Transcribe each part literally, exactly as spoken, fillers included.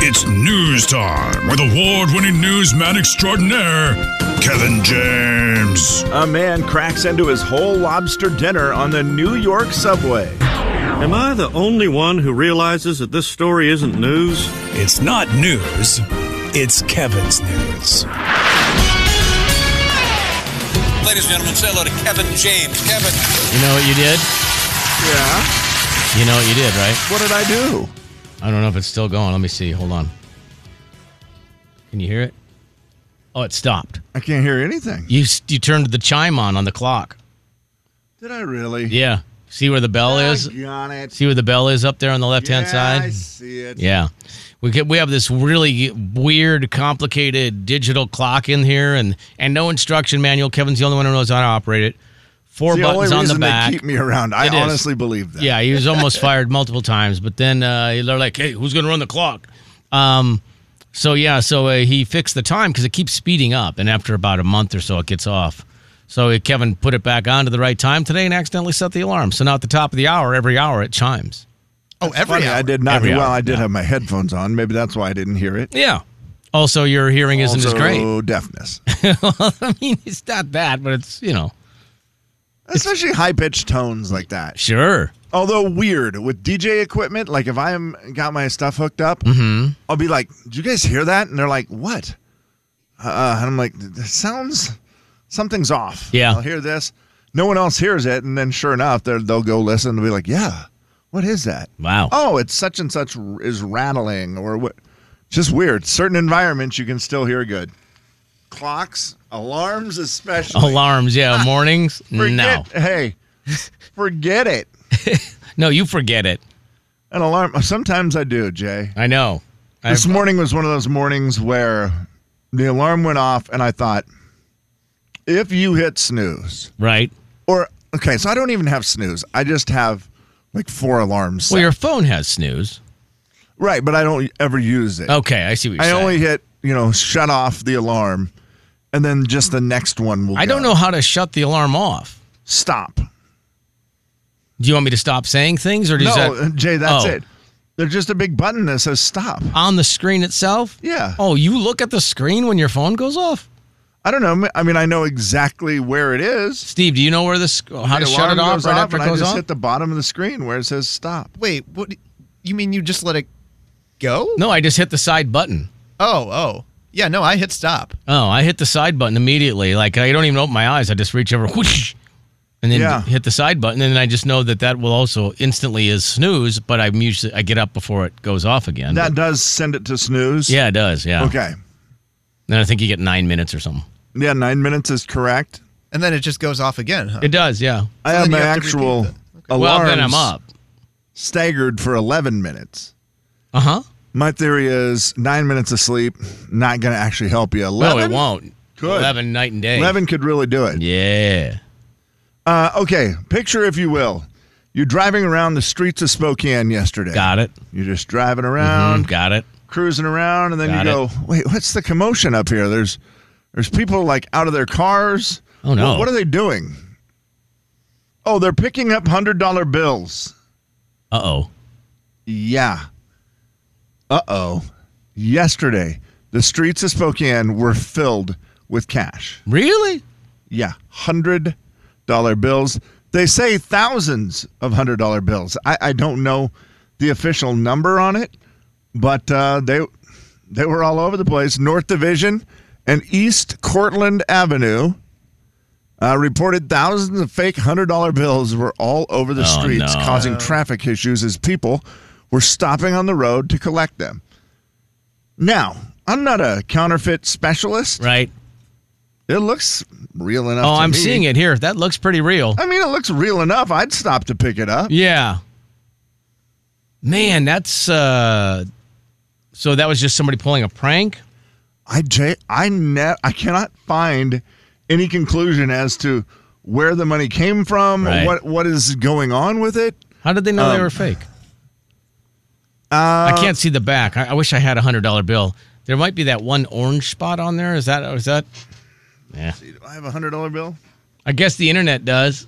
It's news time with award-winning newsman extraordinaire, Kevin James. A man cracks into his whole lobster dinner on the New York subway. Am I the only one who realizes that this story isn't news? It's not news. It's Kevin's news. Ladies and gentlemen, say hello to Kevin James. Kevin. You know what you did? Yeah. You know what you did, right? What did I do? I don't know if it's still going. Let me see. Hold on. Can you hear it? Oh, it stopped. I can't hear anything. You you turned the chime on on the clock. Did I really? Yeah. See where the bell is? Got it. See where the bell is up there on the left-hand yeah, side? I see it. Yeah. We get, we have this really weird, complicated digital clock in here and, and no instruction manual. Kevin's the only one who knows how to operate it. Four it's buttons the on only the reason back. They keep me around. I It is. honestly believe that. Yeah, he was almost fired multiple times, but then uh, they're like, "Hey, who's going to run the clock?" Um, so yeah, so uh, he fixed the time because it keeps speeding up, and after about a month or so, it gets off. So uh, Kevin put it back on to the right time today and accidentally set the alarm. So now at the top of the hour, every hour it chimes. Oh, That's every funny. hour. I did not. Every well, hour, I did yeah. have my headphones on. Maybe that's why I didn't hear it. Yeah. Also, your hearing isn't also, as great. deafness. Well, I mean, it's not that, but it's, you know. Especially high-pitched tones like that. Sure. Although weird with D J equipment, like if I am got my stuff hooked up, Mm-hmm. I'll be like, "Did you guys hear that?" And they're like, "What?" Uh, and I'm like, "That sounds something's off." Yeah. I'll hear this. No one else hears it, and then sure enough, they're- they'll go listen and be like, "Yeah, what is that?" Wow. Oh, it's such and such r- is rattling or what? Just weird. Certain environments you can still hear good. Clocks, alarms, especially. Alarms, yeah. Mornings, Forget, no. Hey, forget it. No, you forget it. An alarm. Sometimes I do, Jay. I know. This I've- morning was one of those mornings where the alarm went off, and I thought, if you hit snooze, Right. or okay, so I don't even have snooze. I just have like four alarms. set. Well, your phone has snooze. Right, but I don't ever use it. Okay, I see what you're I saying. only hit, you know, shut off the alarm, and then just the next one will. I go. don't know how to shut the alarm off. Stop. Do you want me to stop saying things, or does No, that Jay, that's Oh. it. There's just a big button that says stop. on the screen itself? Yeah. Oh, you look at the screen when your phone goes off? I don't know. I mean, I know exactly where it is. Steve, do you know where this how The to shut it alarm off goes right off, after it and goes I just off? hit the bottom of the screen where it says stop. Wait, what? You mean you just let it go? No, I just hit the side button. Oh, oh. Yeah, no, I hit stop. Oh, I hit the side button immediately. Like I don't even open my eyes. I just reach over, whoosh, and then Yeah. hit the side button, and then I just know that that will also instantly is snooze. But I'm usually I get up before it goes off again. That But- does send it to snooze. yeah, it does. Yeah. Okay. Then I think you get nine minutes or something. Yeah, nine minutes is correct. And then it just goes off again, huh? It does. Yeah. I So have then my you have to actual repeat alarms Well, then I'm up. staggered for eleven minutes. Uh huh. My theory is nine minutes of sleep not going to actually help you. No, eleven? it won't. Good. Eleven night and day. eleven could really do it. Yeah. Uh, okay, picture, if you will, you're driving around the streets of Spokane yesterday. Got it. You're just driving around, Mm, got it. cruising around, and then Got you it. go, wait, what's the commotion up here? There's there's people like out of their cars. Oh, no. What, what are they doing? Oh, they're picking up one hundred dollar bills. Uh oh. Yeah. Uh-oh. Yesterday, the streets of Spokane were filled with cash. Really? Yeah, one hundred dollar bills. They say thousands of one hundred dollar bills. I, I don't know the official number on it, but uh, they they were all over the place. North Division and East Cortland Avenue uh, reported thousands of fake one hundred dollar bills were all over the Oh, streets, no. causing traffic issues as people were stopping on the road to collect them. Now, I'm not a counterfeit specialist. Right. It looks real enough Oh, to I'm me. seeing it here. That looks pretty real. I mean, it looks real enough. I'd stop to pick it up. Yeah. Man, that's uh so that was just somebody pulling a prank? I Jay, I ne- I cannot find any conclusion as to where the money came from, Right. or what what is going on with it. How did they know they Um, were fake? Uh, I can't see the back. I, I wish I had a hundred dollar bill. There might be that one orange spot on there. Is that is that Yeah. Do I have a hundred dollar bill? I guess the internet does.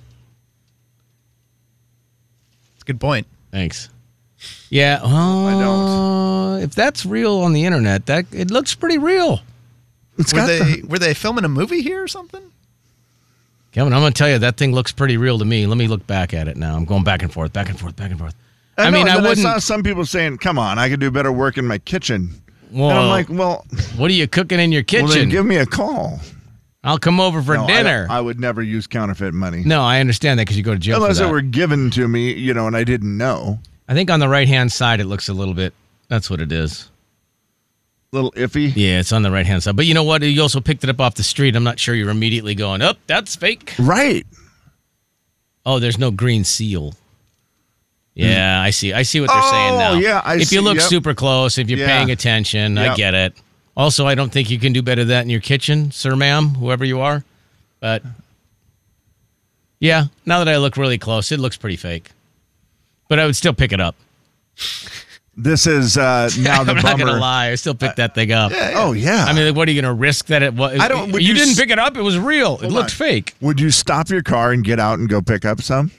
It's a good point. Thanks. Yeah. Oh, I don't. if that's real on the internet, that it looks pretty real. It's Were got they the, were they filming a movie here or something? Kevin, I'm going to tell you, that thing looks pretty real to me. Let me look back at it now. I'm going back and forth, back and forth, back and forth. I, I know, mean, and I then wouldn't. I saw some people saying, "Come on, I could do better work in my kitchen." Well, and I'm like, "Well, what are you cooking in your kitchen? well, then give me a call." I'll come over for No, I- dinner. I, would never use counterfeit money no, I understand that because you go to jail unless for it that. were given to me, you know, and I didn't know. I think on the right-hand side, it looks a little bit, that's what it is. Little iffy. Yeah, it's on the right-hand side. But you know what? You also picked it up off the street. I'm not sure you're immediately going, oh, that's fake. Right. Oh, there's no green seal. Yeah, I see. I see what they're Oh, saying now. yeah, I if you see, look yep. super close, if you're Yeah. paying attention, I Yep. get it. Also, I don't think you can do better than that in your kitchen, sir, ma'am, whoever you are. But, yeah, now that I look really close, it looks pretty fake. But I would still pick it up. This is uh, now the I'm not bummer. going to lie. I still pick that thing up. Oh yeah. I mean, like, what are you going to risk that it was? I don't- would You, you didn't s- pick it up. It was real. It Hold looked on. fake. Would you stop your car and get out and go pick up some?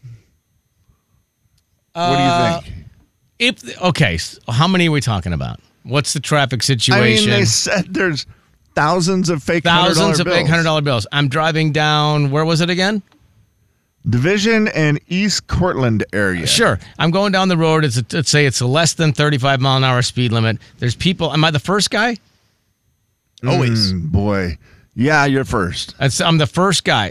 what do Uh, you think? If okay, s- how many are we talking about? What's the traffic situation? I mean, they said there's thousands of fake Thousands hundred of dollar fake bills. hundred dollar bills. I'm driving down. Where was it again? Division and East Cortland area. Sure. I'm going down the road. It's a, let's say it's a less than thirty-five mile an hour speed limit. There's people. Am I the first guy? Always. Mm, boy. Yeah, you're first. That's, I'm the first guy.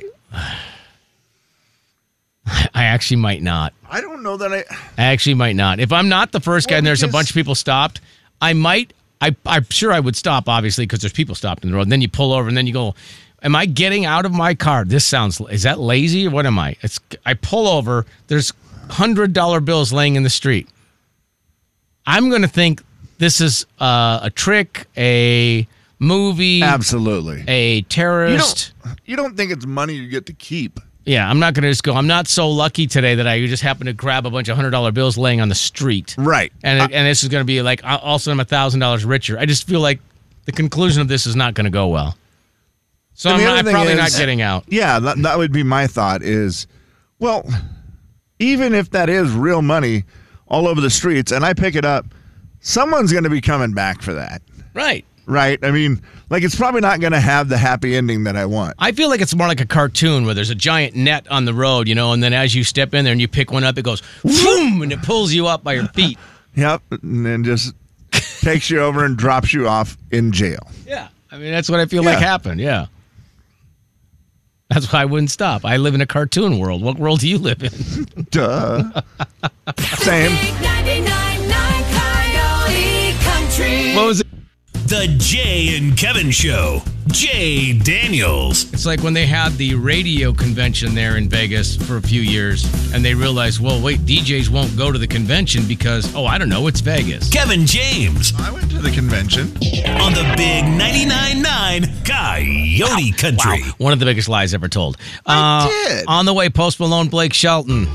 I actually might not. I don't know that I. I actually might not. If I'm not the first guy Well, and there's a because- bunch of people stopped, I might. I, I'm sure I would stop, obviously, because there's people stopped in the road. And then you pull over and then you go, am I getting out of my car? This sounds, is that lazy or what am I? It's. I pull over, there's one hundred dollar bills laying in the street. I'm going to think this is uh, a trick, a movie, Absolutely. a You terrorist. don't, you don't think it's money you get to keep. Yeah, I'm not going to just go, I'm not so lucky today that I just happen to grab a bunch of one hundred dollar bills laying on the street. Right. And it, and this is going to be like, I- also I'm one thousand dollars richer. I just feel like the conclusion of this is not going to go well. So And I'm, the other not, I'm thing probably is- not getting out. Yeah, that, that would be my thought is, well, even if that is real money all over the streets and I pick it up, someone's going to be coming back for that. Right. Right? I mean, like it's probably not going to have the happy ending that I want. I feel like it's more like a cartoon where there's a giant net on the road, you know, and then as you step in there and you pick one up, it goes, boom, and it pulls you up by your feet. Yep. And then just takes you over and drops you off in jail. Yeah. I mean, that's what I feel like Yeah. happened. Yeah. That's why I wouldn't stop. I live in a cartoon world. What world do you live in? Duh. Same. ninety-nine point nine Coyote Country. What was it? The Jay and Kevin Show. Jay Daniels. It's like when they had the radio convention there in Vegas for a few years, and they realized, well, wait, D Js won't go to the convention because, oh, I don't know, it's Vegas. Kevin James I went to the convention. on the big ninety-nine point nine Coyote Country. Wow, one of the biggest lies ever told. I Uh, did. On the way, Post Malone, Blake Shelton.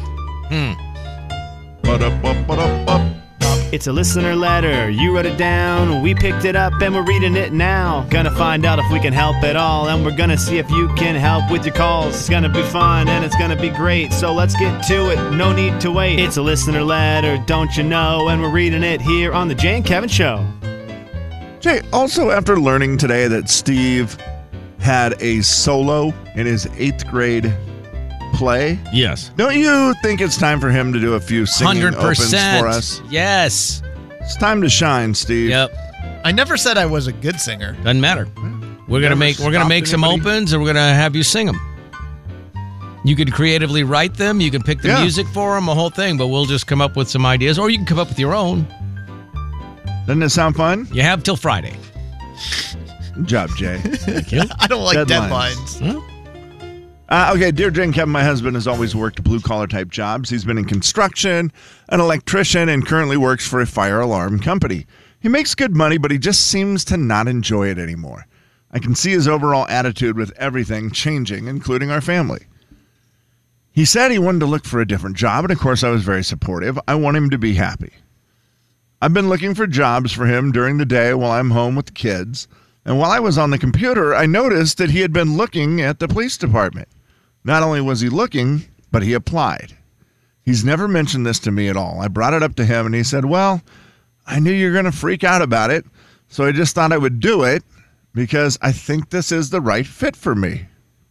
Ba-da-ba-ba-da-ba. It's a listener letter. You wrote it down. We picked it up and we're reading it now. Gonna find out if we can help at all. And we're gonna see if you can help with your calls. It's gonna be fun and it's gonna be great. So let's get to it. No need to wait. It's a listener letter, don't you know? And we're reading it here on the Jay and Kevin Show. Jay, also after learning today that Steve had a solo in his eighth grade play, Yes. don't you think it's time for him to do a few singing one hundred percent. opens for us? Yes. It's time to shine, Steve. Yep. I never said I was a good singer. Doesn't matter. We're gonna Never make we're gonna stopped make some anybody? opens, and we're gonna have you sing them. You can creatively write them. You can pick the Yeah. music for them, a whole thing. But we'll just come up with some ideas, or you can come up with your own. Doesn't it sound fun? You have till Friday. Good job, Jay. I don't like Deadlines. deadlines. Uh, okay, dear Jay and Kevin, my husband has always worked blue-collar type jobs. He's been in construction, an electrician, and currently works for a fire alarm company. He makes good money, but he just seems to not enjoy it anymore. I can see his overall attitude with everything changing, including our family. He said he wanted to look for a different job, and of course I was very supportive. I want him to be happy. I've been looking for jobs for him during the day while I'm home with the kids, and while I was on the computer, I noticed that he had been looking at the police department. Not only was he looking, but he applied. He's never mentioned this to me at all. I brought it up to him, and he said, well, I knew you were going to freak out about it, so I just thought I would do it because I think this is the right fit for me.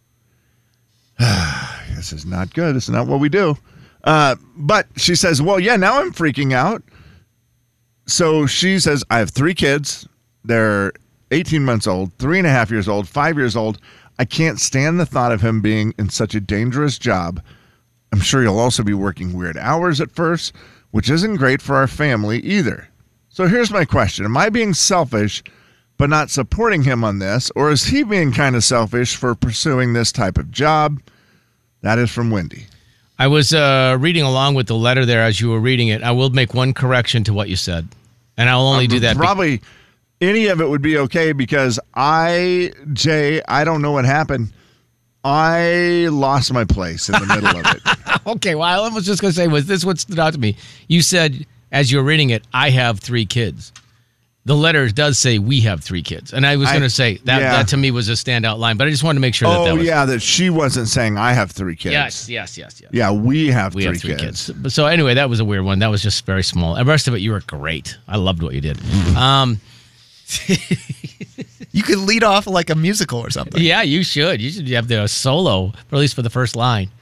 This is not good. This is not what we do. Uh, but she says, well, yeah, now I'm freaking out. So she says, I have three kids. They're eighteen months old, three and a half years old, five years old. I can't stand the thought of him being in such a dangerous job. I'm sure he'll also be working weird hours at first, which isn't great for our family either. So here's my question. Am I being selfish but not supporting him on this, or is he being kind of selfish for pursuing this type of job? That is from Wendy. I was uh, reading along with the letter there as you were reading it. I will make one correction to what you said, and I'll only Um, do that. be- Probably any of it would be okay because I, Jay, I don't know what happened. I lost my place in the middle of it. Okay, well, I was just going to say, was this what stood out to me? You said, as you were reading it, I have three kids. The letter does say we have three kids. And I was I- going to say, that, yeah. that to me was a standout line, but I just wanted to make sure that Oh, that was. yeah, that she wasn't saying I have three kids. Yes, yes, yes, yes. Yeah, we have We three, have three kids. kids. But So anyway, that was a weird one. That was just very small. The rest of it, you were great. I loved what you did. Um, You could lead off like a musical or something. yeah, you should. You should have the solo, or at least for the first line.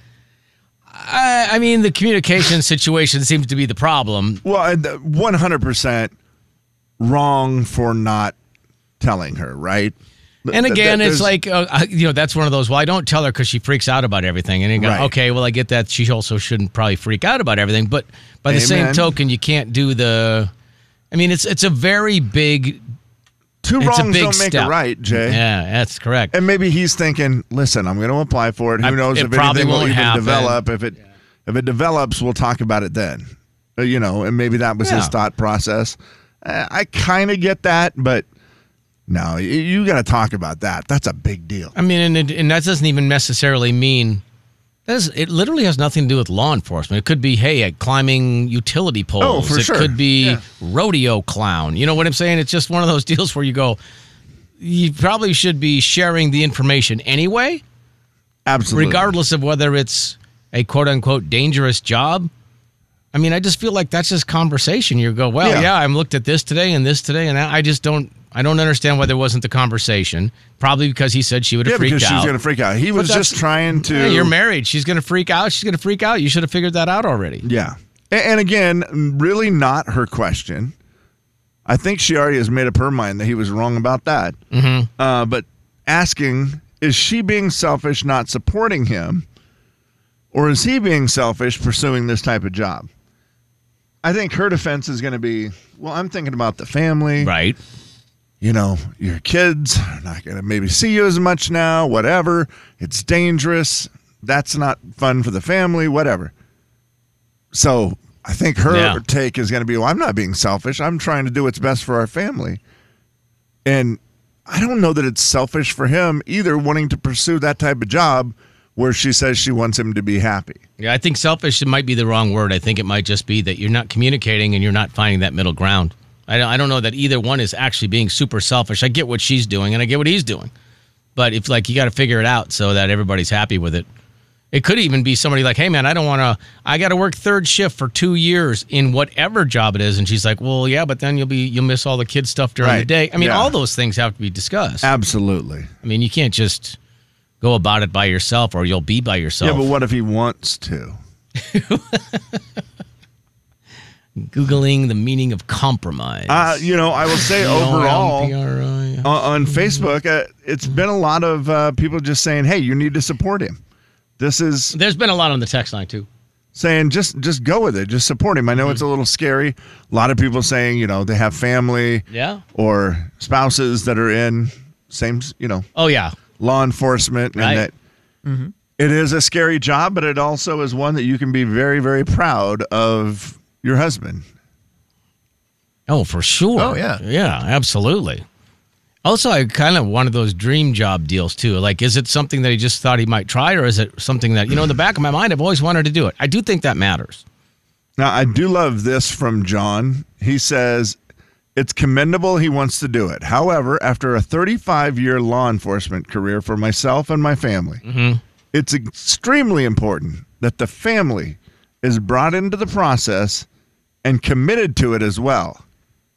I, I mean, the communication situation seems to be the problem. Well, and, uh, one hundred percent wrong for not telling her, right? And Th- again, th- it's there's- like, uh, I- you know, that's one of those, well, I don't tell her because she freaks out about everything. And you go, Right. okay, well, I get that. She also shouldn't probably freak out about everything. But by the same Amen. token, you can't do the, I mean, it's it's a very big, two it's a wrongs big don't make step. a right, Jay. Yeah, that's correct. And maybe he's thinking, listen, I'm going to apply for it. Who I- knows it if probably anything will won't even happen. develop. If it if it develops, we'll talk about it then. Uh, you know, and maybe that was his Yeah. thought process. Uh, I kind of get that, but no, you, you got to talk about that. That's a big deal. I mean, and, it, and that doesn't even necessarily mean, that's, it literally has nothing to do with law enforcement. It could be, hey, uh, climbing utility poles. Oh, for it sure. could be Yeah. rodeo clown. You know what I'm saying? It's just one of those deals where you go, you probably should be sharing the information anyway, Absolutely. regardless of whether it's a quote-unquote dangerous job. I mean, I just feel like that's just conversation. You go, well, Yeah. yeah, I'm looked at this today and this today, and I just don't, I don't understand why there wasn't the conversation. Probably because he said she would have Yeah, freaked because she was out. going to freak out. He was that's- just trying to. Hey, you're married. She's going to freak out. She's going to freak out. You should have figured that out already. Yeah. A- And again, really not her question. I think she already has made up her mind that he was wrong about that. Mm-hmm. Uh, but asking, is she being selfish not supporting him? Or is he being selfish pursuing this type of job? I think her defense is going to be, well, I'm thinking about the family. Right. You know, your kids are not going to maybe see you as much now, whatever. It's dangerous. That's not fun for the family, whatever. So I think her Yeah. take is going to be, well, I'm not being selfish. I'm trying to do what's best for our family. And I don't know that it's selfish for him either, wanting to pursue that type of job where she says she wants him to be happy. Yeah, I think selfish might be the wrong word. I think it might just be that you're not communicating and you're not finding that middle ground. I don't, I don't know that either one is actually being super selfish. I get what she's doing and I get what he's doing. But if like you got to figure it out so that everybody's happy with it. It could even be somebody like, hey, man, I don't want to, I got to work third shift for two years in whatever job it is. And she's like, well, yeah, but then you'll be, you'll miss all the kids stuff during the Right. day. I mean, Yeah. all those things have to be discussed. Absolutely. I mean, you can't just go about it by yourself or you'll be by yourself. Yeah, but what if he wants to? Googling the meaning of compromise. Uh, you know, I will say overall, C O M P R I. uh, on Facebook, uh, it's been a lot of uh, people just saying, hey, you need to support him. This is There's been a lot on the text line, too. saying just just go with it. Just support him. I know it's a little scary. A lot of people saying, you know, they have family Yeah. or spouses that are in same, you know, Oh, yeah. law enforcement. Right. And that it is a scary job, but it also is one that you can be very, very proud of your husband. Oh, for sure. Oh, yeah. Yeah, absolutely. Also, I kind of one of those dream job deals, too. Like, is it something that he just thought he might try, or is it something that, you know, in the back of my mind, I've always wanted to do it? I do think that matters. Now, I do love this from John. He says, it's commendable he wants to do it. However, after a thirty-five-year law enforcement career for myself and my family, it's extremely important that the family is brought into the process and committed to it as well.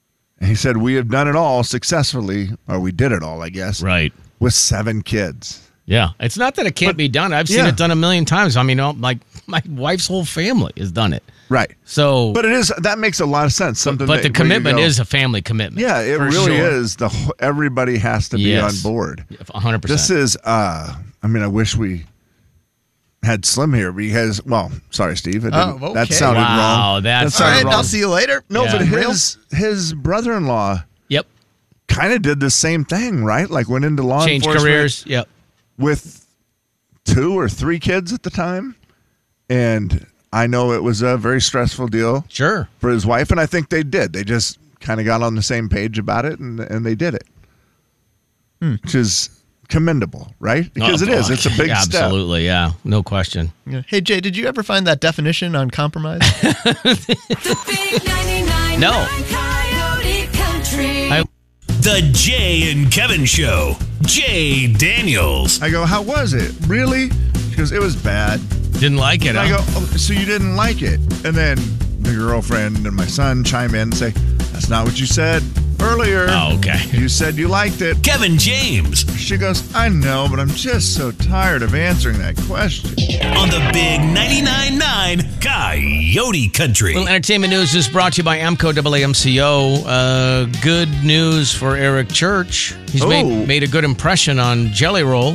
And he said, we have done it all successfully, or we did it all, I guess, Right. with seven kids. Yeah. It's not that it can't But- be done. I've seen yeah. it done a million times. I mean, uh, like my wife's whole family has done it. Right. So, But it is, that makes a lot of sense. Something but that, the where you commitment go, is a family commitment. Yeah, it for really sure. is. The wh- Everybody has to be Yes. on board. one hundred percent. This is, uh, I mean, I wish we had Slim here because, well, sorry, Steve. It Oh, didn't- okay. That sounded Wow, wrong. that's- that All sounded right, wrong. I'll see you later. No, Yeah. but Real? his his brother-in-law Yep. kind of did the same thing, right? Like went into law Change enforcement careers. Yep. with two or three kids at the time, and I know it was a very stressful deal Sure. for his wife, and I think they did. They just kind of got on the same page about it, and and they did it, which is commendable, right? Because it is. It's a big yeah, step. Absolutely. Yeah. No question. Yeah. Hey, Jay, did you ever find that definition on compromise? The big ninety-nine No. Coyote Country. I- The Jay and Kevin Show. Jay Daniels. I go, how was it? Really? She goes, it was bad. Didn't like it. And I Huh? go, oh, so you didn't like it? And then the girlfriend and my son chime in and say, that's not what you said earlier. Oh, okay. You said you liked it. Kevin James. She goes, I know, but I'm just so tired of answering that question. On the big ninety-nine point nine Coyote Country. Little entertainment news is brought to you by AMCO A A M C O. Uh, good news for Eric Church. He's Oh. made, made a good impression on Jelly Roll.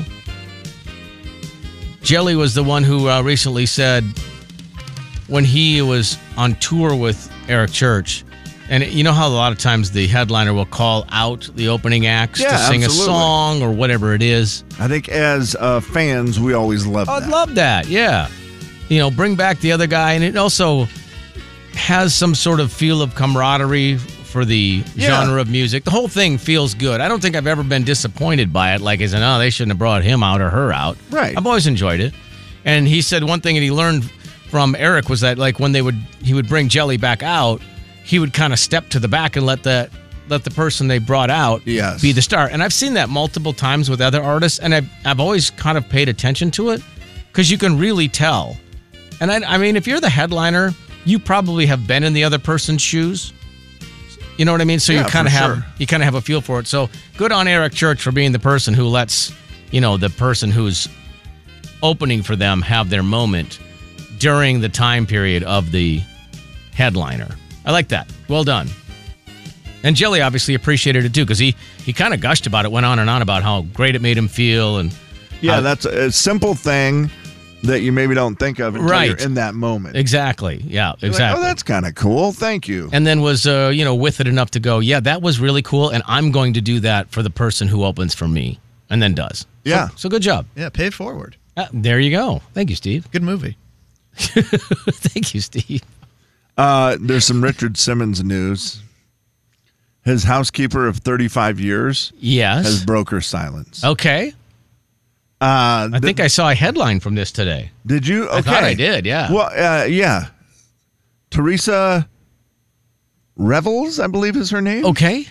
Jelly was the one who uh, recently said when he was on tour with Eric Church, and you know how a lot of times the headliner will call out the opening acts Yeah, to sing absolutely. a song or whatever it is. I think as uh, fans, we always love I'd that. love that. Yeah. You know, bring back the other guy. And it also has some sort of feel of camaraderie for the Yeah. genre of music. The whole thing feels good. I don't think I've ever been disappointed by it. Like, as in, oh, they shouldn't have brought him out or her out. Right. I've always enjoyed it. And he said one thing that he learned from Eric was that, like, when they would, he would bring Jelly back out, he would kind of step to the back and let the, let the person they brought out Yes. be the star. And I've seen that multiple times with other artists, and I've, I've always kind of paid attention to it because you can really tell. And I, I mean, if you're the headliner, you probably have been in the other person's shoes. You know what I mean? So Yeah, you kind of for have sure. you kind of have a feel for it. So good on Eric Church for being the person who lets, you know, the person who's opening for them have their moment during the time period of the headliner. I like that. Well done. And Jelly obviously appreciated it too because he he kind of gushed about it, went on and on about how great it made him feel, and Yeah, how- that's a, a simple thing that you maybe don't think of until Right. you're in that moment. exactly, yeah, You're like, exactly. oh, that's kind of cool. Thank you. and then was uh, you know with it enough to go, yeah, that was really cool, and I'm going to do that for the person who opens for me, and then does. So- Yeah. So, good job. Yeah, pay it forward. Uh, there you go. Thank you, Steve. Good movie. Thank you, Steve. Uh, there's some Richard Simmons news. His housekeeper of thirty-five years Yes. has broke her silence. Okay. Uh, I think I saw a headline from this today. Did you? Okay. I thought I did. Yeah. Well, uh, yeah. Teresa Revels, I believe is her name. Okay.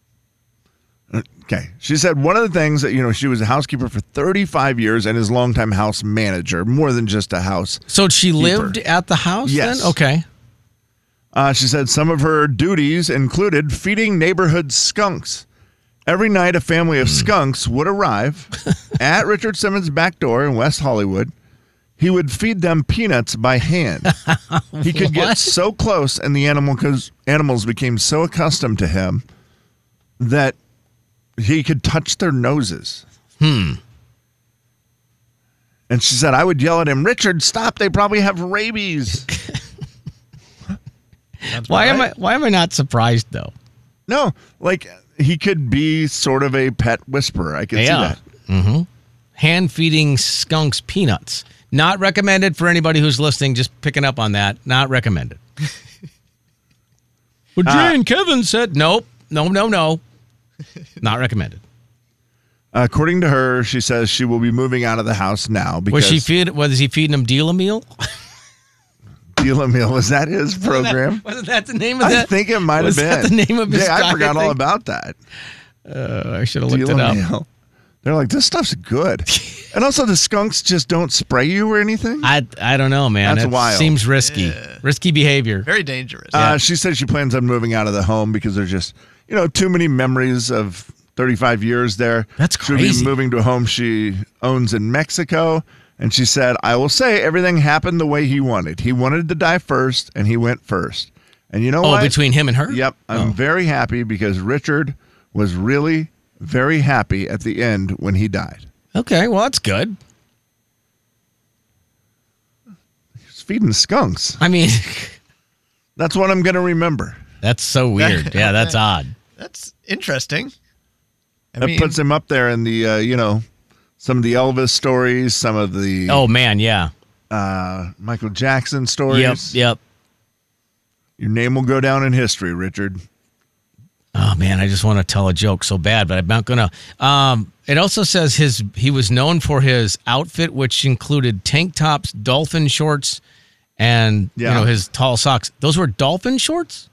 Okay. She said one of the things that, you know, she was a housekeeper for thirty-five years and his longtime house manager, more than just a house. So she lived at the house Yes. then? Okay. Uh, she said some of her duties included feeding neighborhood skunks. Every night, a family of skunks would arrive at Richard Simmons' back door in West Hollywood. He would feed them peanuts by hand. He could get What? so close, and the animal, cause animals became so accustomed to him that he could touch their noses. Hmm. And she said, I would yell at him, Richard, stop. They probably have rabies. Why am I why am I not surprised though? No, like he could be sort of a pet whisperer. I can see that. Mm-hmm. Hand feeding skunks peanuts. Not recommended for anybody who's listening, just picking up on that. Not recommended. Well, Jay Uh, and Kevin said nope, no, no, no. Not recommended. According to her, she says she will be moving out of the house now because Was she feed was he feeding him deal a meal? Deal Meal, was that his program? Wasn't that the name of I that? think it might have was been. that the name of his Yeah, I guy, forgot all think? about that. Uh, I should have looked Deal it up. Meal. They're like, this stuff's good. And also, the skunks just don't spray you or anything. I I don't know, man. That's it wild. Seems risky. Risky behavior. Very dangerous. Uh, she said she plans on moving out of the home because there's just, you know, too many memories of thirty-five years there. That's She'll crazy. be moving to a home she owns in Mexico. And she said, I will say everything happened the way he wanted. He wanted to die first, and he went first. And you know Oh, what? between him and her? Yep. I'm Oh. very happy because Richard was really very happy at the end when he died. Okay, well, that's good. He's feeding skunks. I mean, That's what I'm going to remember. that's so weird. Yeah, that's odd. That's interesting. I That mean, puts him up there in the, uh, you know, some of the Elvis stories, some of the Oh, man, yeah. uh, Michael Jackson stories. Yep, yep. Your name will go down in history, Richard. Oh, man, I just want to tell a joke so bad, but I'm not going to. Um, it also says his he was known for his outfit, which included tank tops, dolphin shorts, and Yeah. you know his tall socks. Those were dolphin shorts?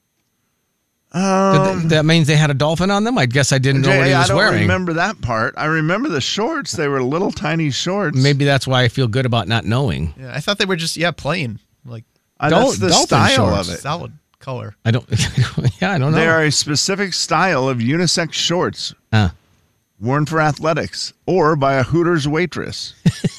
Did Um, they- that means they had a dolphin on them? I guess I didn't know Jay, what he I was don't wearing. remember that part. I remember the shorts. They were little tiny shorts. Maybe that's why I feel good about not knowing. yeah, I thought they were just yeah plain like Uh, Dol- that's the dolphin style shorts. of it. solid color. I don't. yeah, I don't know. They are a specific style of unisex shorts Uh, worn for athletics or by a Hooters waitress.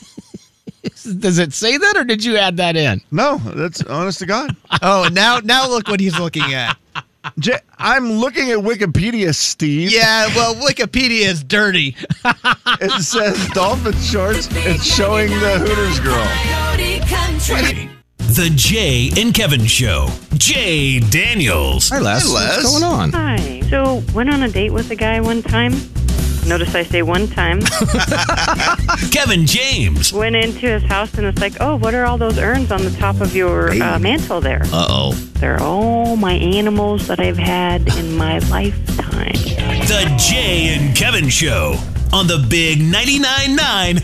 does it say that, or did you add that in? No, that's honest to God. Oh, now now look what he's looking at. Jay, I'm looking at Wikipedia, Steve. Yeah, well, Wikipedia is dirty. It says dolphin shorts. It's showing the Hooters girl. Coyote Country. The Jay and Kevin Show. Jay Daniels. Hi, Les. Hey, Les. What's going on? Hi. So, went on a date with a guy one time. Notice I say one time. Kevin James. Went into his house and it's like, oh, what are all those urns on the top of your uh, mantle there? Uh-oh. They're all my animals that I've had in my lifetime. The Jay and Kevin Show on the Big ninety-nine point nine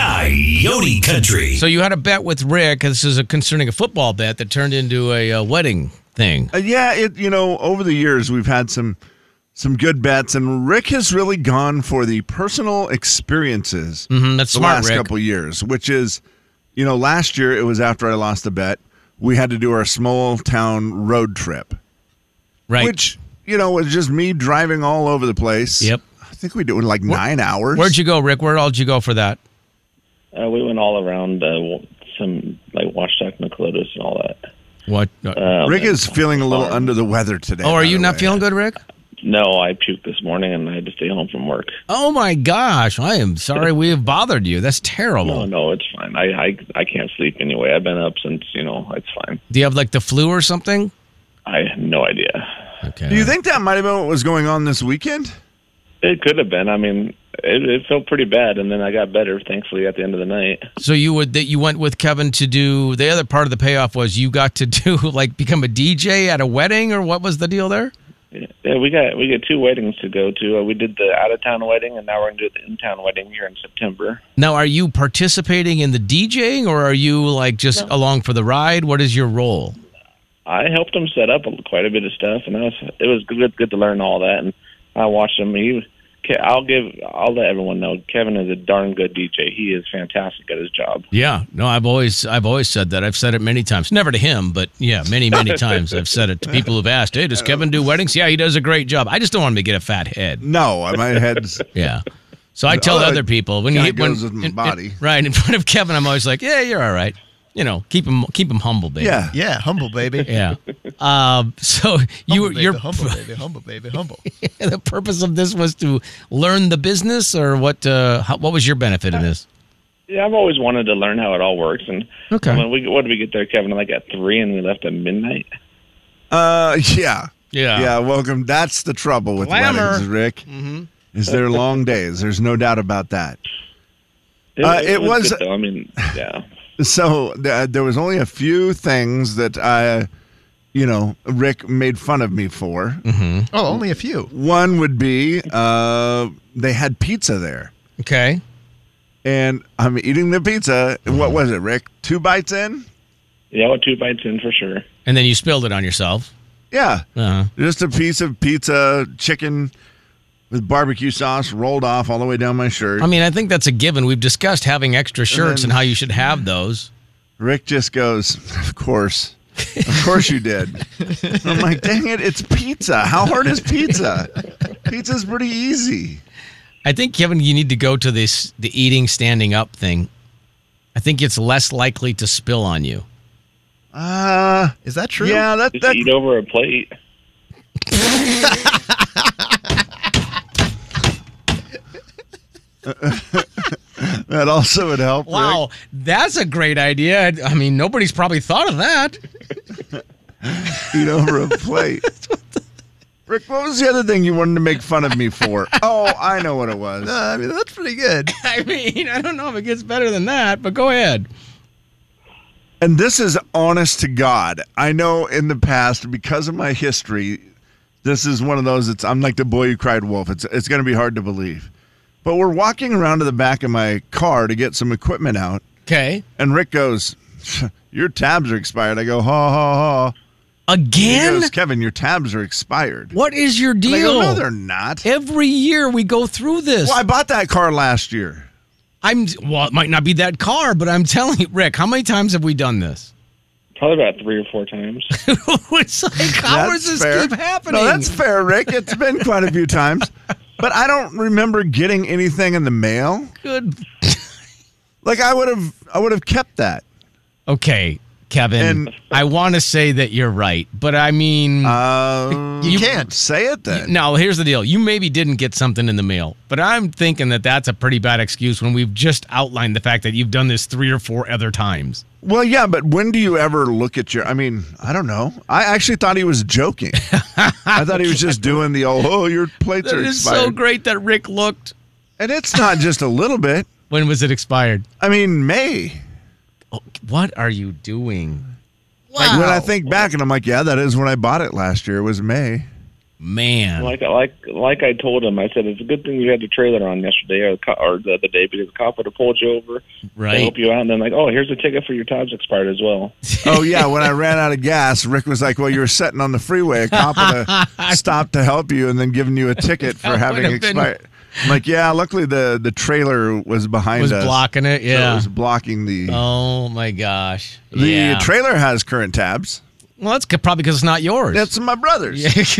Coyote Country. So you had a bet with Rick. This is a, concerning a football bet that turned into a, uh wedding thing. Uh, yeah, it. You know, over the years we've had some some good bets, and Rick has really gone for the personal experiences. Mhm, that's the smart, last Rick. couple years, which is, you know, last year it was after I lost the bet. We had to do our small town road trip, Right. which you know was just me driving all over the place. Yep. I think we did it in like nine hours. Where'd you go, Rick? Where all did you go for that? Uh, we went all around uh, some like Washtec, Naclotus, and all that. What? Um, Rick is feeling a little farm. under the weather today. oh, are by you the not way. feeling good, Rick? No, I puked this morning and I had to stay home from work. Oh my gosh! I am sorry we have bothered you. That's terrible. No, no, it's fine. I, I I can't sleep anyway. I've been up since, you know, it's fine. Do you have like the flu or something? I have no idea. Okay. Do you think that might have been what was going on this weekend? It could have been. I mean, it, it felt pretty bad, and then I got better, thankfully, at the end of the night. So you would that you went with Kevin to do the other part of the payoff was you got to do like become a D J at a wedding, or what was the deal there? Yeah, we got we got two weddings to go to. Uh, we did the out of town wedding, and now we're gonna do the in town wedding here in September. Now, are you participating in the DJing, or are you like just along for the ride? What is your role? I helped him set up quite a bit of stuff, and that was, it was good good to learn all that. And I watched him. He, I'll give I'll let everyone know Kevin is a darn good D J. He is fantastic at his job. Yeah, no, I've always I've always said that. I've said it many times. Never to him, but yeah, many many times I've said it to people who've asked, "Hey, does Kevin do weddings?" Yeah, he does a great job. I just don't want him to get a fat head. No, my head's Yeah. So I tell Oh, other people when kinda you when goes with my in- in- body. right in front of Kevin, I'm always like, "Yeah, you're all right." You know, keep him keep him humble, baby. yeah. Yeah, humble baby. Yeah. Um, so you Humble baby, you're humble baby, humble baby, humble. the purpose of this was to learn the business, or what? Uh, how, what was your benefit in this? Yeah, I've always wanted to learn how it all works. And Okay. when we what did we get there, Kevin? Like at three, and we left at midnight. Uh, yeah. Yeah. Yeah, welcome. That's the trouble with Glamour. weddings, Rick. Mm-hmm. Is they're long days. There's no doubt about that. It, Uh, it was- good, though. I mean, yeah. So uh, there was only a few things that I, you know, Rick made fun of me for. Oh, only a few. One would be uh, they had pizza there, Okay. and I'm eating the pizza. What was it, Rick? Two bites in? Yeah, with two bites in for sure. And then you spilled it on yourself. Yeah, Uh-huh. just a piece of pizza, chicken, with barbecue sauce rolled off all the way down my shirt. I mean, I think that's a given. We've discussed having extra shirts and, then- and how you should have those. Rick just goes, of course. Of course you did. I'm like, dang it, it's pizza. How hard is pizza? Pizza's pretty easy. I think, Kevin, you need to go to this the eating standing up thing. I think it's less likely to spill on you. Uh, Is that true? yeah, that, Just that eat over a plate. that also would help. Wow, that's a great idea. I mean, nobody's probably thought of that. Rick. Eat over a plate. Rick, what was the other thing you wanted to make fun of me for? Oh, I know what it was. Uh, I mean, that's pretty good. I mean, I don't know if it gets better than that, but go ahead. And this is honest to God. I know in the past, because of my history, this is one of those, it's, I'm like the boy who cried wolf. It's, it's going to be hard to believe. But we're walking around to the back of my car to get some equipment out. Okay. And Rick goes, your tabs are expired. I go, ha, ha, ha. Again? He goes, Kevin, your tabs are expired. What is your And I deal? go, no, they're not. Every year we go through this. Well, I bought that car last year. I'm well, it might not be that car, but I'm telling you, Rick, how many times have we done this? Probably about three or four times. It's like, how That's does this fair. keep happening? No, that's fair, Rick. It's been quite a few times. But I don't remember getting anything in the mail. Good. Like I would have I would have kept that. Okay, Kevin, And- I want to say that you're right, but I mean, Uh, You can't. say it then. no, here's the deal. You maybe didn't get something in the mail, but I'm thinking that that's a pretty bad excuse when we've just outlined the fact that you've done this three or four other times. Well, yeah, but when do you ever look at your I mean, I don't know. I actually thought he was joking. I thought he was just doing the old, oh, your plates That are is expired. so great that Rick looked. And it's not just a little bit. When was it expired? I mean, May. Oh, what are you doing? Like when I think back and I'm like, yeah, that is when I bought it last year. It was May. Man. Like like like I told him, I said it's a good thing you had the trailer on yesterday or, the co- or the other day because the cop would have pulled you over to Right. help you out, and then like, oh, here's a ticket for your tabs expired as well. Oh, yeah. When I ran out of gas, Rick was like, well, you were sitting on the freeway. A cop would have stopped to help you and then given you a ticket for That having would have been- expired. I'm like, yeah, luckily the, the trailer was behind Was us. blocking it, So yeah. it was blocking the. Oh, my gosh. the yeah. trailer has current tabs. Well, that's c- probably because it's not yours. That's my brother's. He's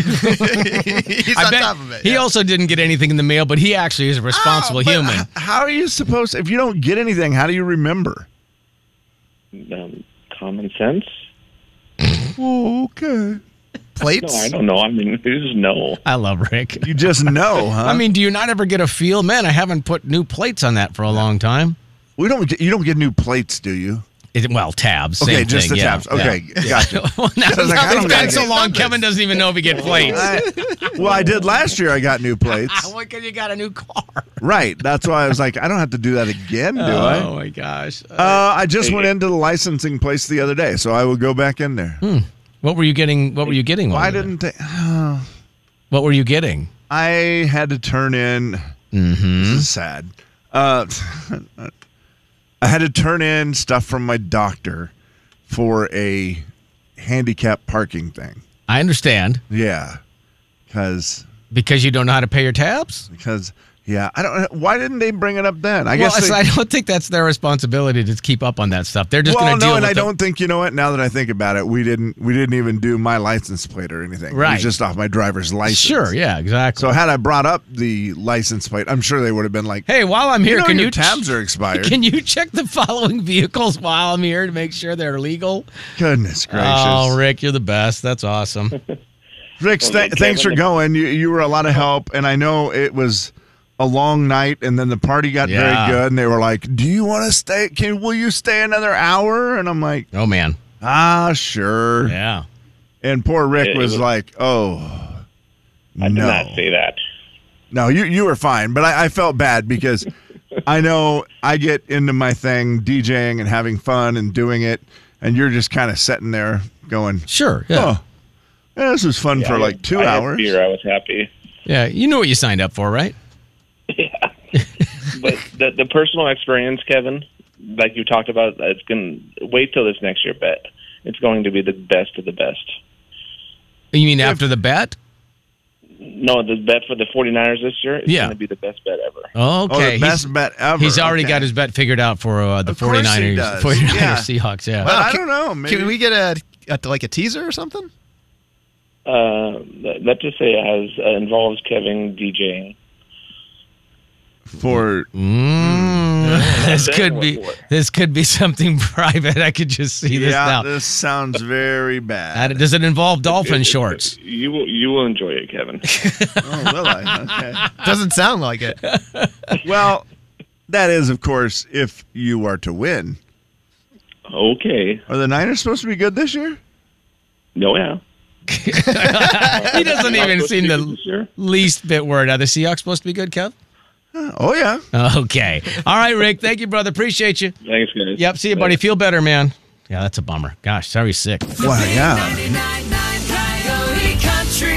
I on bet top of it. He yeah. also didn't get anything in the mail, but he actually is a responsible Oh, but human. h- How are you supposed, if you don't get anything, how do you remember? Um, common sense? Oh, okay. Plates? No, I don't know. I mean, you just know. I love Rick. You just know, huh? I mean, do you not ever get a feel? Man, I haven't put new plates on that for a long time. we don't. Get, you don't get new plates, do you? It, well, tabs. Okay, same just thing, the yeah, tabs. Okay, yeah. gotcha. well, now, I was like, I it's don't been gotta so get long, numbers. Kevin doesn't even know if he get plates. I, well, I did last year. I got new plates. Why? Because you got a new car. Right. That's why I was like, I don't have to do that again, do I? Oh my gosh. Uh, I just went into the licensing place the other day, so I will go back in there. Hmm. What were you getting? What were you getting? Well, while I you were didn't. Th- there? What were you getting? I had to turn in. Mm-hmm. This is sad. Uh, I had to turn in stuff from my doctor for a handicap parking thing. I understand. Yeah, because Because you don't know how to pay your tabs? because yeah, I don't. Why didn't they bring it up then? I well, guess they, I don't think that's their responsibility to keep up on that stuff. They're just well, going to no, deal and with I the- don't think you know what. Now that I think about it, we didn't we didn't even do my license plate or anything. It Right. was just off my driver's license. Sure, yeah, exactly. So had I brought up the license plate, I'm sure they would have been like, hey, while I'm here, you know can your you tabs are expired? Can you check the following vehicles while I'm here to make sure they're legal? Goodness gracious. Oh, Rick, you're the best. That's awesome. Rick, Well, th- Kevin, thanks for the- going. You you were a lot of help, and I know it was a long night, and then the party got Yeah. very good, and they were like, "Do you want to stay? Can will you stay another hour?" And I'm like, Oh man. "Ah, sure." Yeah. And poor Rick It was, was- like, "Oh, I did no, not say that. no, you you were fine," but I, I felt bad because I know I get into my thing, DJing and having fun and doing it, and you're just kind of sitting there going, Sure. Yeah. "Oh, yeah, this was fun Yeah, for I like had- two I had hours." beer. I was happy. Yeah. You knew what you signed up for, right? Yeah. But the the personal experience, Kevin, like you talked about, it's going to wait till this next year bet. It's going to be the best of the best. You mean after the bet? no, the bet for the 49ers this year is Yeah. going to be the best bet ever. Oh, okay. Oh, the He's- best bet ever. He's already Okay. got his bet figured out for uh, the Of course he 49ers, does. 49ers Yeah. Seahawks, yeah. But I can- don't know. Maybe Can we get a, a like a teaser or something? Uh, let- let's just say it has uh, involves Kevin DJing. for Mm, this Then could what be for it? this could be something private. I could just see this yeah, now. this sounds very bad. Uh, Does it involve dolphin It- it- shorts? You will you will enjoy it, Kevin. Oh, will I? Doesn't sound like it. Okay. Well, that is, of course, if you are to win. Okay. Are the Niners supposed to be good this year? No, yeah. He doesn't even supposed to seem be the good this year? least bit worried. Are the Seahawks supposed to be good, Kev? Oh, yeah. Okay. All right, Rick. Thank you, brother. Appreciate you. Thanks, guys. Yep. See you, buddy. Feel better, man. Yeah, that's a bummer. Gosh, sorry, sick. Wow, yeah.